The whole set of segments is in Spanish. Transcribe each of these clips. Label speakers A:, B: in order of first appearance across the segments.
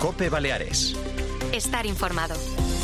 A: COPE Baleares.
B: Estar informado.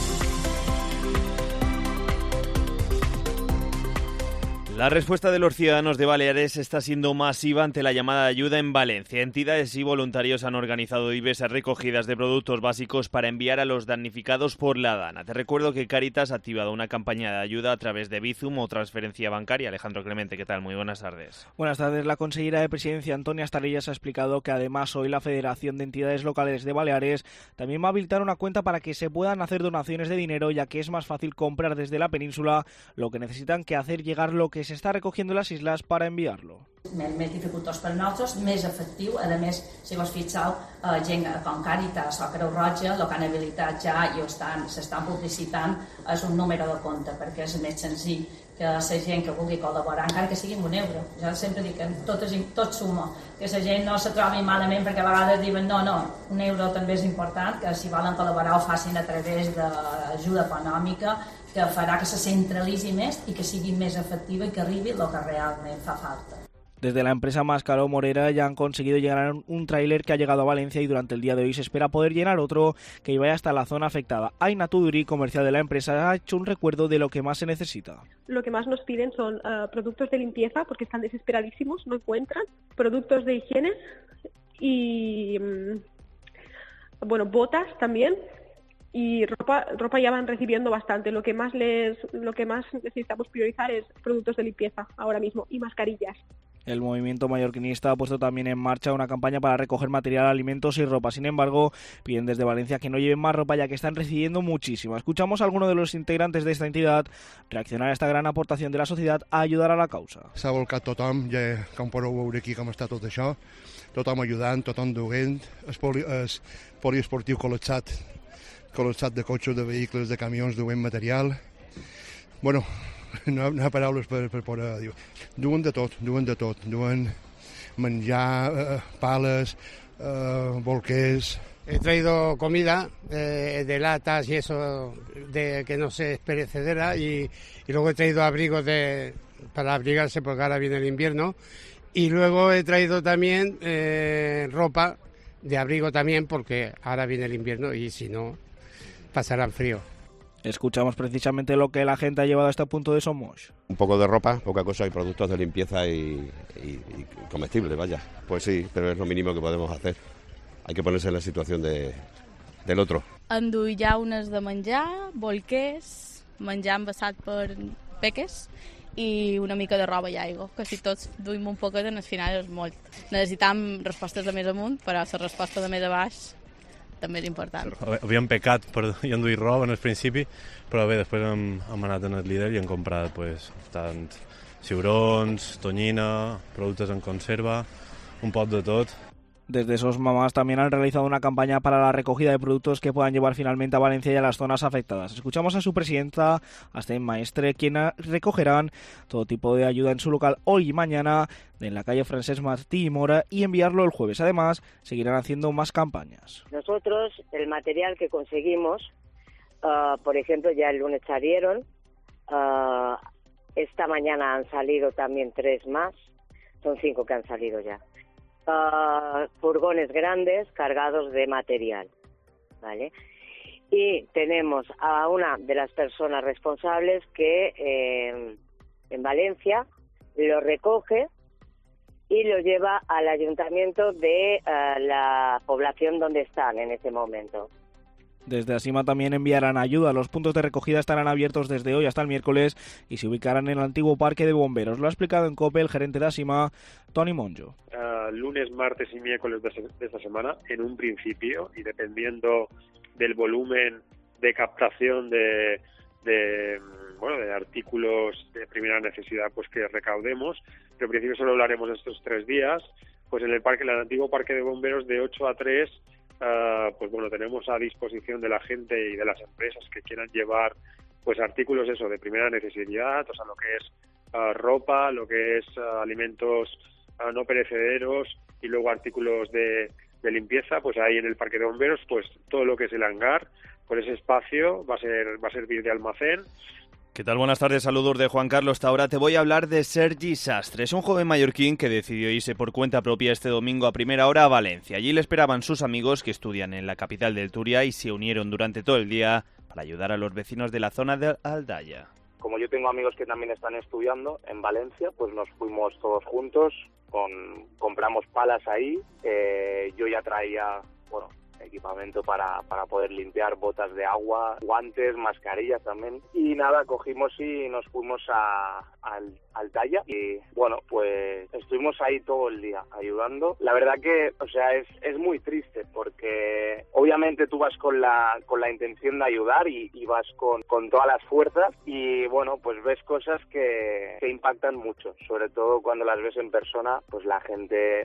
C: La respuesta de los ciudadanos de Baleares está siendo masiva ante la llamada de ayuda en Valencia. Entidades y voluntarios han organizado diversas recogidas de productos básicos para enviar a los damnificados por la Dana. Te recuerdo que Cáritas ha activado una campaña de ayuda a través de Bizum o transferencia bancaria. Alejandro Clemente, ¿qué tal? Muy buenas tardes.
D: Buenas tardes. La consellera de Presidencia, Antonia Estarellas, ha explicado que además hoy la Federación de Entidades Locales de Baleares también va a habilitar una cuenta para que se puedan hacer donaciones de dinero, ya que es más fácil comprar desde la península lo que necesitan que hacer llegar lo que se està recogiendo en les isles per enviar-lo.
E: Més dificultós per nosaltres, més efectiu. A més, si vos fixeu, gent com Càritas o Creu Roja, el que han habilitat ja i s'estan publicitant és un número de compte, perquè és més senzill que la gent que vulgui col·laborar, encara que sigui amb €1. Jo sempre dic que tot suma, que la gent no se trobi malament, perquè a vegades diuen no, €1 també és important, que si volen col·laborar ho facin a través d'ajuda econòmica, que farà que se centralitzi més i que sigui més efectiva i que arribi el que realment fa falta.
D: Desde la empresa Mascaró Morera ya han conseguido llenar un tráiler que ha llegado a Valencia y durante el día de hoy se espera poder llenar otro que vaya hasta la zona afectada. Aina Tuduri, comercial de la empresa, ha hecho un recuerdo de lo que más se necesita.
F: Lo que más nos piden son productos de limpieza porque están desesperadísimos, no encuentran, productos de higiene y botas también. Y ropa ya van recibiendo bastante. Lo que más necesitamos priorizar es productos de limpieza ahora mismo y mascarillas.
D: El movimiento mallorquinista ha puesto también en marcha una campaña para recoger material, alimentos y ropa. Sin embargo, piden desde Valencia que no lleven más ropa ya que están recibiendo muchísima. Escuchamos a alguno de los integrantes de esta entidad reaccionar a esta gran aportación de la societat a ayudar a la causa.
G: S'ha volcat tothom, ja com podeu veure aquí com està tot això, tothom ajudant, tothom duent, el poliesportiu col·lapsat de cotxes, de vehicles, de camions duent material. Bueno, no hi ha paraules per poder dir. Duen de tot, duen menjar, pales, bolquers.
H: He traído comida de latas y eso, de que no se perecedera, y luego he traído abrigos para abrigarse porque ahora viene el invierno, y luego he traído también ropa de abrigo también porque ahora viene el invierno y si no pasarán frío.
D: Escuchamos precisamente lo que la gente ha llevado a este punto de Somos.
I: Un poco de ropa, poca cosa, y productos de limpieza y comestibles, vaya. Pues sí, pero es lo mínimo que podemos hacer. Hay que ponerse en la situación del otro.
J: Enduir llaunes de menjar, bolquers, menjar envasat per peques i una mica de roba i aigua, que si tots duim un poquet, al final és molt. Necessitam respostes de més amunt, però la resposta de més a baix també és important.
K: Havíem pecat per enduir roba en el principi, però bé, després hem anat en el líder i hem comprat tant ciurons, tonyina, productes en conserva, un pot de tot.
D: Desde Sos Mamás también han realizado una campaña para la recogida de productos que puedan llevar finalmente a Valencia y a las zonas afectadas. Escuchamos a su presidenta, Asten Maestre, quienes recogerán todo tipo de ayuda en su local hoy y mañana en la calle Francesc Martí y Mora y enviarlo el jueves. Además, seguirán haciendo más campañas.
L: Nosotros, el material que conseguimos, por ejemplo, ya el lunes salieron, esta mañana han salido también 3 más, son 5 que han salido ya. Furgones grandes cargados de material, ¿vale? Y tenemos a una de las personas responsables que en Valencia lo recoge y lo lleva al ayuntamiento de la población donde están en ese momento.
D: Desde Asima también enviarán ayuda. Los puntos de recogida estarán abiertos desde hoy hasta el miércoles y se ubicarán en el antiguo parque de bomberos. Lo ha explicado en COPE el gerente de Asima, Toni Monjo.
M: Lunes, martes y miércoles de esta semana, en un principio, y dependiendo del volumen de captación de artículos de primera necesidad pues que recaudemos, pero en principio solo hablaremos estos 3 días, pues en el antiguo parque de bomberos de 8 a 3, tenemos a disposición de la gente y de las empresas que quieran llevar pues artículos de primera necesidad, o sea, lo que es ropa, lo que es alimentos no perecederos y luego artículos de limpieza, pues ahí en el parque de bomberos, pues todo lo que es el hangar, por ese espacio va a servir de almacén
C: ¿Qué tal? Buenas tardes, saludos de Juan Carlos. Hasta ahora te voy a hablar de Sergi Sastre. Es un joven mallorquín que decidió irse por cuenta propia este domingo a primera hora a Valencia. Allí le esperaban sus amigos que estudian en la capital del Turia y se unieron durante todo el día para ayudar a los vecinos de la zona de Aldaya.
A: Como yo tengo amigos que también están estudiando en Valencia, pues nos fuimos todos juntos, compramos palas ahí, yo ya traía, equipamiento para poder limpiar, botas de agua, guantes, mascarillas también. Y nada, cogimos y nos fuimos a Aldaya y pues estuvimos ahí todo el día ayudando. La verdad que, es muy triste porque obviamente tú vas con la intención de ayudar y vas con todas las fuerzas y pues ves cosas que impactan mucho, sobre todo cuando las ves en persona, pues la gente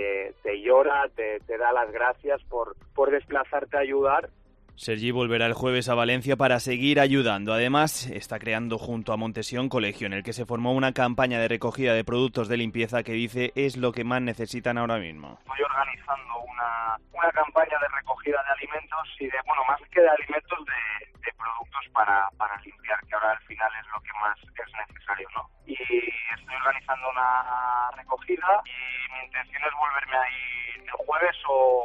A: te llora, te da las gracias por desplazarte a ayudar.
C: Sergi volverá el jueves a Valencia para seguir ayudando. Además, está creando junto a Montesión colegio en el que se formó una campaña de recogida de productos de limpieza que dice es lo que más necesitan ahora mismo.
A: Estoy organizando una campaña de recogida de alimentos y más que de alimentos, de productos para limpiar, que ahora al final es lo que más es necesario, ¿no? Y estoy organizando una recogida y mi intención es volverme ahí el jueves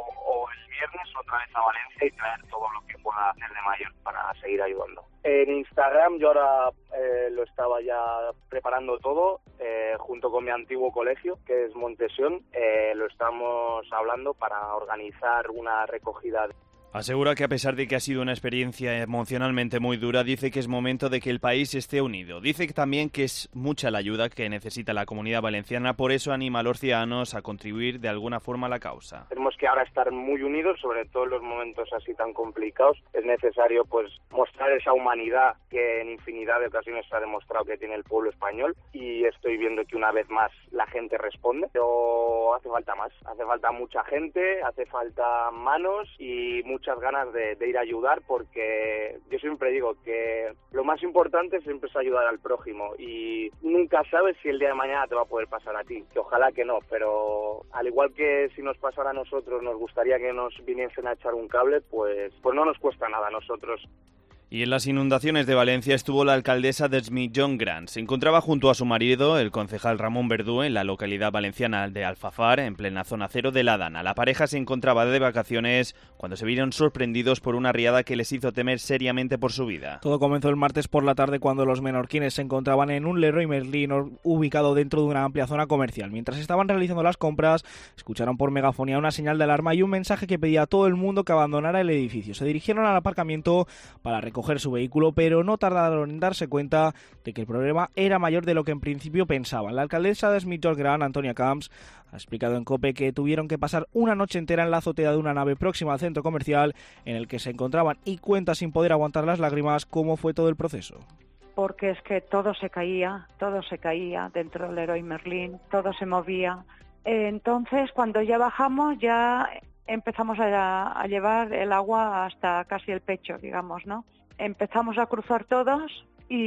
A: o el viernes otra vez a Valencia y traer todo lo que pueda hacer de mayor para seguir ayudando. En Instagram yo ahora lo estaba ya preparando todo, junto con mi antiguo colegio, que es Montesión, lo estamos hablando para organizar una recogida.
C: Asegura que a pesar de que ha sido una experiencia emocionalmente muy dura, dice que es momento de que el país esté unido. Dice también que es mucha la ayuda que necesita la comunidad valenciana, por eso anima a los ciudadanos a contribuir de alguna forma a la causa.
A: Tenemos que ahora estar muy unidos, sobre todo en los momentos así tan complicados. Es necesario mostrar esa humanidad que en infinidad de ocasiones se ha demostrado que tiene el pueblo español y estoy viendo que una vez más la gente responde. Pero hace falta más, hace falta mucha gente, hace falta manos y muchas ganas de ir a ayudar, porque yo siempre digo que lo más importante siempre es ayudar al prójimo y nunca sabes si el día de mañana te va a poder pasar a ti, que ojalá que no, pero al igual que si nos pasara a nosotros nos gustaría que nos viniesen a echar un cable, pues no nos cuesta nada a nosotros.
C: Y en las inundaciones de Valencia estuvo la alcaldesa de Migjorn Gran. Se encontraba junto a su marido, el concejal Ramón Verdú, en la localidad valenciana de Alfafar, en plena zona cero de la Dana. La pareja se encontraba de vacaciones cuando se vieron sorprendidos por una riada que les hizo temer seriamente por su vida.
D: Todo comenzó el martes por la tarde cuando los menorquines se encontraban en un Leroy Merlin ubicado dentro de una amplia zona comercial. Mientras estaban realizando las compras, escucharon por megafonía una señal de alarma y un mensaje que pedía a todo el mundo que abandonara el edificio. Se dirigieron al aparcamiento para recoger su vehículo, pero no tardaron en darse cuenta de que el problema era mayor de lo que en principio pensaban. La alcaldesa de Migjorn Gran, Antonia Camps, ha explicado en COPE que tuvieron que pasar una noche entera en la azotea de una nave próxima al centro comercial en el que se encontraban y cuenta sin poder aguantar las lágrimas cómo fue todo el proceso.
B: Porque es que todo se caía dentro del Leroy Merlin, todo se movía. Entonces, cuando ya bajamos, ya empezamos a llevar el agua hasta casi el pecho, digamos, ¿no? Empezamos a cruzar todos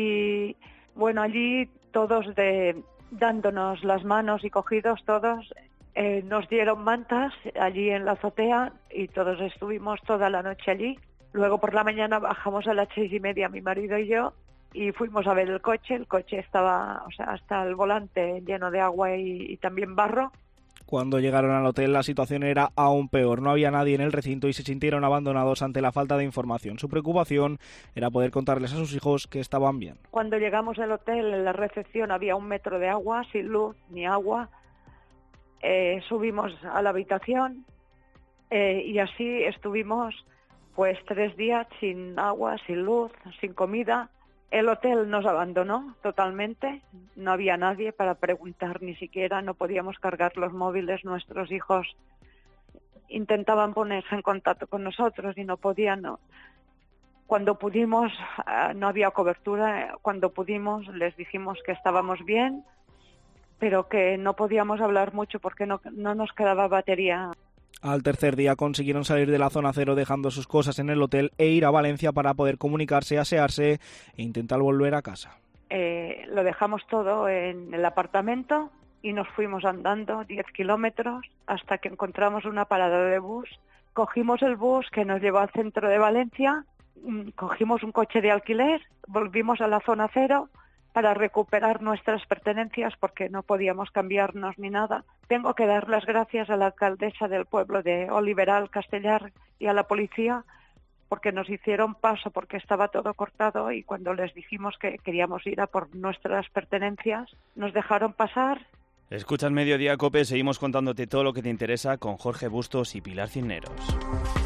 B: y, allí todos dándonos las manos y cogidos todos, nos dieron mantas allí en la azotea y todos estuvimos toda la noche allí. Luego por la mañana bajamos a las 6:30 mi marido y yo y fuimos a ver el coche estaba, hasta el volante lleno de agua y también barro.
D: Cuando llegaron al hotel la situación era aún peor, no había nadie en el recinto y se sintieron abandonados ante la falta de información. Su preocupación era poder contarles a sus hijos que estaban bien.
B: Cuando llegamos al hotel, en la recepción había 1 metro de agua, sin luz ni agua. Subimos a la habitación y así estuvimos 3 días sin agua, sin luz, sin comida. El hotel nos abandonó totalmente, no había nadie para preguntar ni siquiera, no podíamos cargar los móviles, nuestros hijos intentaban ponerse en contacto con nosotros y no podían. No. Cuando pudimos, no había cobertura, cuando pudimos les dijimos que estábamos bien, pero que no podíamos hablar mucho porque no nos quedaba batería.
D: Al tercer día consiguieron salir de la zona cero dejando sus cosas en el hotel e ir a Valencia para poder comunicarse, asearse e intentar volver a casa.
B: Lo dejamos todo en el apartamento y nos fuimos andando 10 kilómetros hasta que encontramos una parada de bus. Cogimos el bus que nos llevó al centro de Valencia cogimos un coche de alquiler, volvimos a la zona cero para recuperar nuestras pertenencias porque no podíamos cambiarnos ni nada. Tengo que dar las gracias a la alcaldesa del pueblo de Oliveral, Castellar, y a la policía porque nos hicieron paso porque estaba todo cortado, y cuando les dijimos que queríamos ir a por nuestras pertenencias, nos dejaron pasar.
C: Escuchas Mediodía COPE, seguimos contándote todo lo que te interesa con Jorge Bustos y Pilar Cisneros.